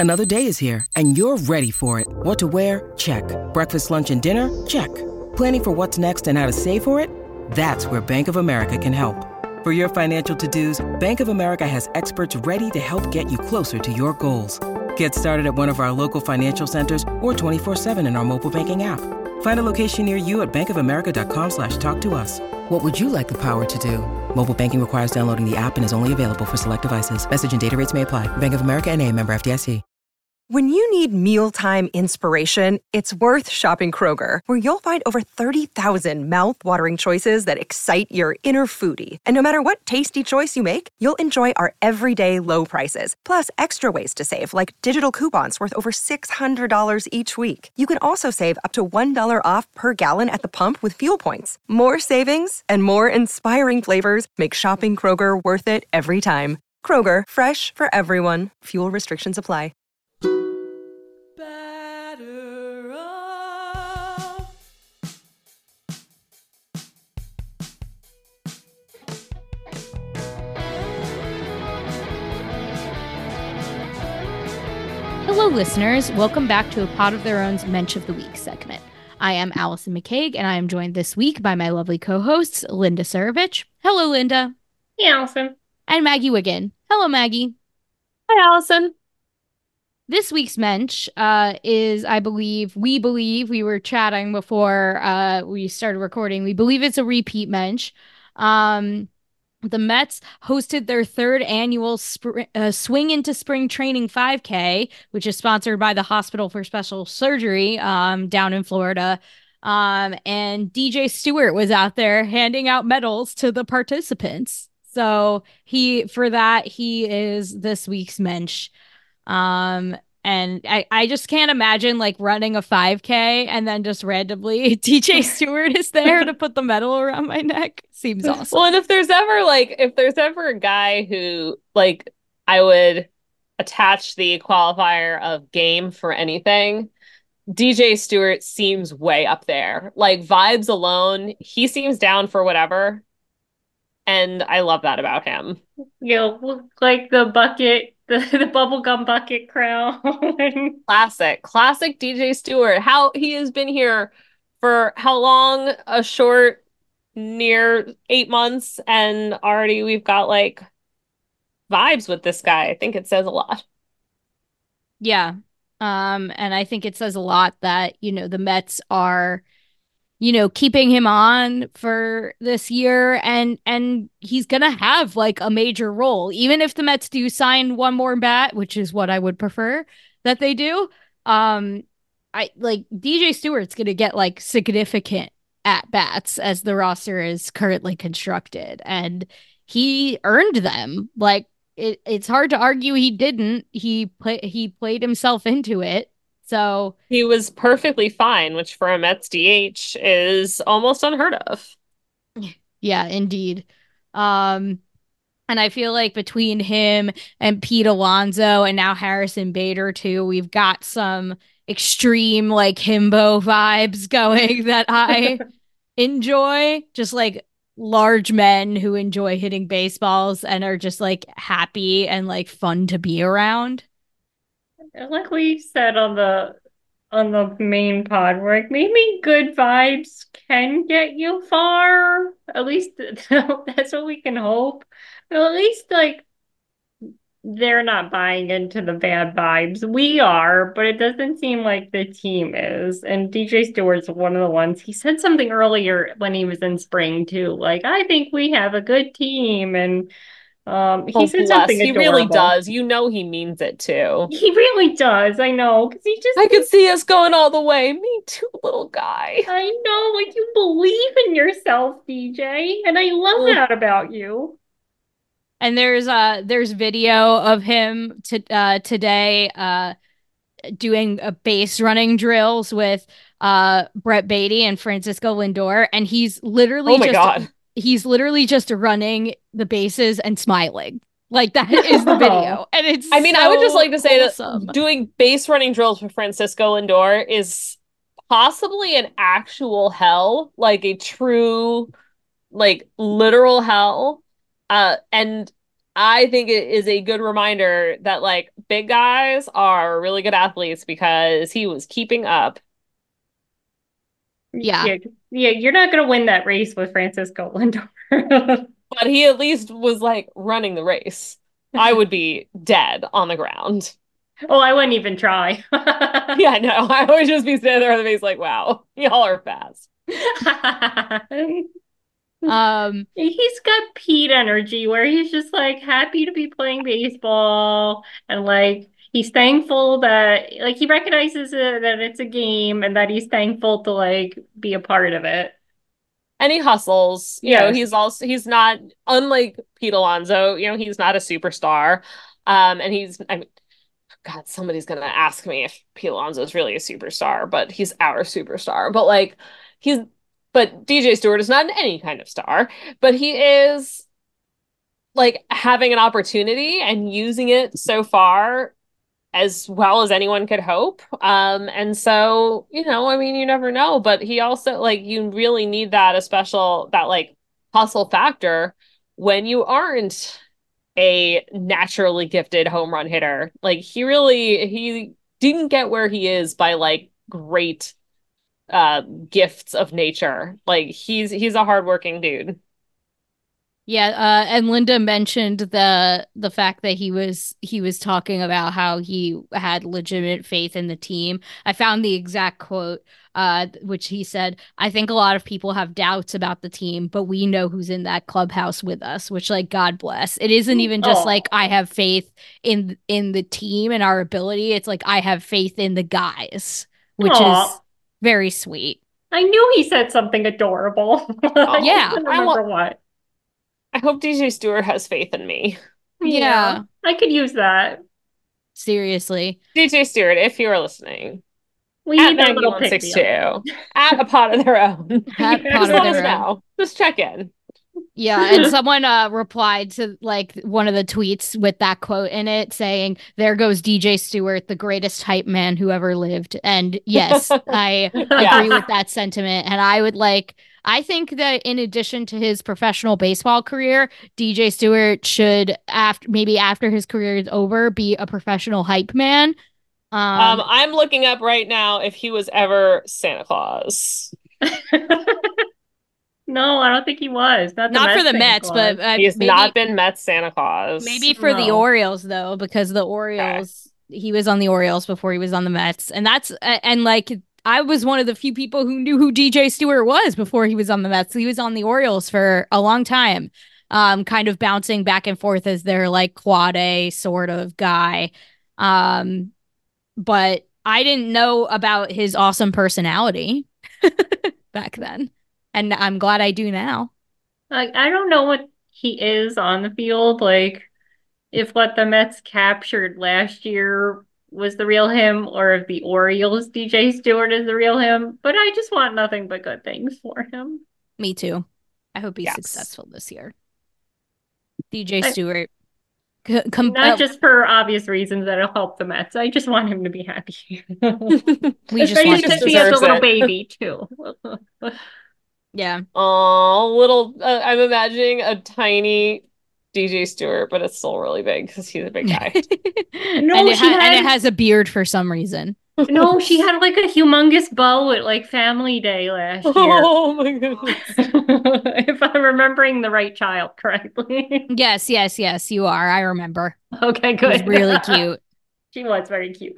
Another day is here, and you're ready for it. What to wear? Check. Breakfast, lunch, and dinner? Check. Planning for what's next and how to save for it? That's where Bank of America can help. For your financial to-dos, Bank of America has experts ready to help get you closer to your goals. Get started at one of our local financial centers or 24/7 in our mobile banking app. Find a location near you at bankofamerica.com/talktous. What would you like the power to do? Mobile banking requires downloading the app and is only available for select devices. Message and data rates may apply. Bank of America N.A., member FDIC. When you need mealtime inspiration, it's worth shopping Kroger, where you'll find over 30,000 mouth-watering choices that excite your inner foodie. And no matter what tasty choice you make, you'll enjoy our everyday low prices, plus extra ways to save, like digital coupons worth over $600 each week. You can also save up to $1 off per gallon at the pump with fuel points. More savings and more inspiring flavors make shopping Kroger worth it every time. Kroger, fresh for everyone. Fuel restrictions apply. Hello, listeners. Welcome back to A Pod of Their Own's Mensch of the Week segment. I am Allison McCaig, and I am joined this week by my lovely co-hosts, Linda Surovich. Hello, Linda. Hey, Allison. And Maggie Wiggin. Hello, Maggie. Hi, Allison. This week's Mensch is, we were chatting before we started recording. We believe it's a repeat Mensch. The Mets hosted their third annual Swing into Spring Training 5K, which is sponsored by the Hospital for Special Surgery down in Florida. And DJ Stewart was out there handing out medals to the participants. So he is this week's Mensch. And I just can't imagine like running a 5K and then just randomly DJ Stewart is there to put the medal around my neck. Seems awesome. Well, and if there's ever a guy who like I would attach the qualifier of game for anything, DJ Stewart seems way up there. Like vibes alone, he seems down for whatever. And I love that about him. You look like the bucket, the bubblegum bucket crown. Classic DJ Stewart. How he has been here for how long? A short, near 8 months, and already we've got like vibes with this guy. I think it says a lot. Yeah. And I think it says a lot that, the Mets are keeping him on for this year, and he's gonna have like a major role, even if the Mets do sign one more bat, which is what I would prefer that they do. I like DJ Stewart's gonna get like significant at bats as the roster is currently constructed, and he earned them. Like it's hard to argue he didn't. He played himself into it. So he was perfectly fine, which for a Mets DH is almost unheard of. Yeah, indeed. And I feel like between him and Pete Alonso and now Harrison Bader too, we've got some extreme like himbo vibes going that I enjoy. Just like large men who enjoy hitting baseballs and are just like happy and like fun to be around. Like we said on the main pod, we're like, maybe good vibes can get you far. At least that's what we can hope. But at least like they're not buying into the bad vibes. We are, but it doesn't seem like the team is. And DJ Stewart's one of the ones. He said something earlier when he was in spring too. Like, I think we have a good team, and he said something he adorable. Really does. He means it too. He really does. I know. Because I could see us going all the way. Me too, little guy. I know. Like, you believe in yourself, DJ. And I love that about you. And there's video of him today doing base running drills with Brett Beatty and Francisco Lindor. And he's literally he's literally just running the bases and smiling. Like, that is the video. And it's I would just like to say that doing base running drills with Francisco Lindor is possibly an actual hell, like a true, like, literal hell. And I think it is a good reminder that, like, big guys are really good athletes because he was keeping up. Yeah. Yeah, you're not gonna win that race with Francisco Lindor. But he at least was like running the race. I would be dead on the ground. Oh, I wouldn't even try. Yeah, no, I would just be standing there on the base like, wow, y'all are fast. He's got Pete energy where he's just like happy to be playing baseball and like he's thankful that like he recognizes that it's a game and that he's thankful to like be a part of it. And he hustles. You know, Yes. he's not unlike Pete Alonso, you know, he's not a superstar. I mean, God, somebody's gonna ask me if Pete Alonso is really a superstar, but he's our superstar. But like he's but DJ Stewart is not any kind of star, but he is like having an opportunity and using it so far as well as anyone could hope. And so, you know, I mean, you never know, but he also like you really need that like hustle factor when you aren't a naturally gifted home run hitter. Like he didn't get where he is by like great gifts of nature. Like he's a hardworking dude. Yeah, and Linda mentioned the fact that he was talking about how he had legitimate faith in the team. I found the exact quote, which he said, "I think a lot of people have doubts about the team, but we know who's in that clubhouse with us." Which, like, God bless. It isn't even just like I have faith in the team and our ability. It's like I have faith in the guys, which is very sweet. I knew he said something adorable. I Yeah. can't remember what. I hope DJ Stewart has faith in me. Yeah. I could use that. Seriously. DJ Stewart, if you are listening, We at need that little pick 9162, at a pot of their own. At Yeah. pot Just of let their us own. know. Just check in. Yeah, and someone replied to like one of the tweets with that quote in it saying, "There goes DJ Stewart, the greatest hype man who ever lived." And yes, I agree with that sentiment. And I think that in addition to his professional baseball career, DJ Stewart should after his career is over be a professional hype man. I'm looking up right now if he was ever Santa Claus. No, I don't think he was. Not for the Santa Mets, Claus. but He has maybe not been Mets Santa Claus. maybe for the No. Orioles though, because the Orioles he was on the Orioles before he was on the Mets, and like I was one of the few people who knew who DJ Stewart was before he was on the Mets. He was on the Orioles for a long time, kind of bouncing back and forth as their like quad A sort of guy. But I didn't know about his awesome personality back then, and I'm glad I do now. Like, I don't know what he is on the field. Like, if what the Mets captured last year was the real him, or if the Orioles DJ Stewart is the real him. But I just want nothing but good things for him. Me too. I hope he's successful this year. DJ Stewart. Not just for obvious reasons that'll help the Mets. I just want him to be happy. We just want since he has a little baby too. Yeah. Oh, I'm imagining a tiny DJ Stewart, but it's still really big because he's a big guy. No, and it has a beard for some reason. No, she had like a humongous bow at like Family Day last year. Oh my goodness. If I'm remembering the right child correctly. Yes, you are. I remember. Okay, good. It was really cute. She was very cute.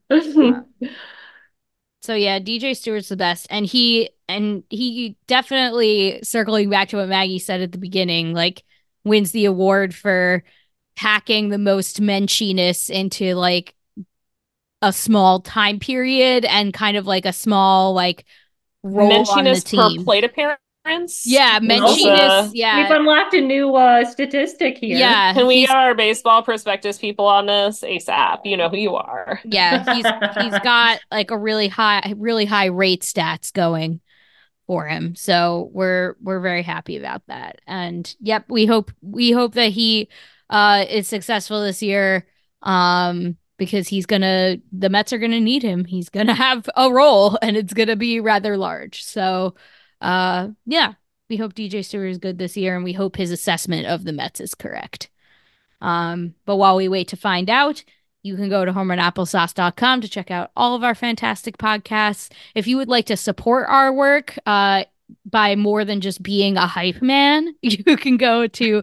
So yeah, DJ Stewart's the best. And he definitely, circling back to what Maggie said at the beginning, like wins the award for packing the most menchiness into like a small time period and kind of like a small like role on the team. Per plate appearance. Yeah, menchiness. Yeah, we've unlocked a new statistic here. Yeah, can we get our baseball prospectus people on this ASAP? You know who you are. Yeah, he's got like a really high rate stats going for him. So we're very happy about that. And yep, we hope that he is successful this year. Because the Mets are gonna need him. He's gonna have a role and it's gonna be rather large. So yeah, we hope DJ Stewart is good this year and we hope his assessment of the Mets is correct. But while we wait to find out, You can go to homerunapplesauce.com to check out all of our fantastic podcasts. If you would like to support our work by more than just being a hype man, you can go to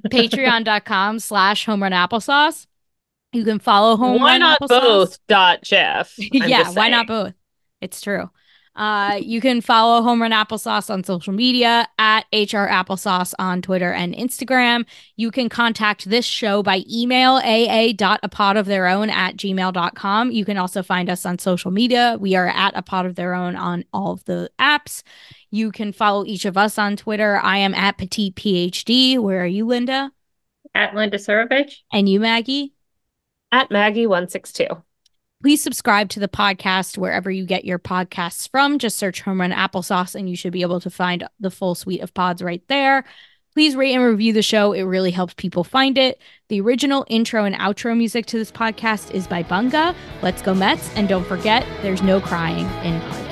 patreon.com/homerunapplesauce. You can follow Home Why Run not Applesauce. both, Jeff? Yeah, why not both? It's true. You can follow Home Run Applesauce on social media at HR Applesauce on Twitter and Instagram. You can contact this show by email, aa.apodoftheirown@gmail.com. You can also find us on social media. We are at A Pod of Their Own on all of the apps. You can follow each of us on Twitter. I am at Petite PhD. Where are you, Linda? At Linda Surovich. And you, Maggie? At Maggie162. Please subscribe to the podcast wherever you get your podcasts from. Just search Home Run Applesauce and you should be able to find the full suite of pods right there. Please rate and review the show. It really helps people find it. The original intro and outro music to this podcast is by Bunga. Let's go Mets. And don't forget, there's no crying in Pod.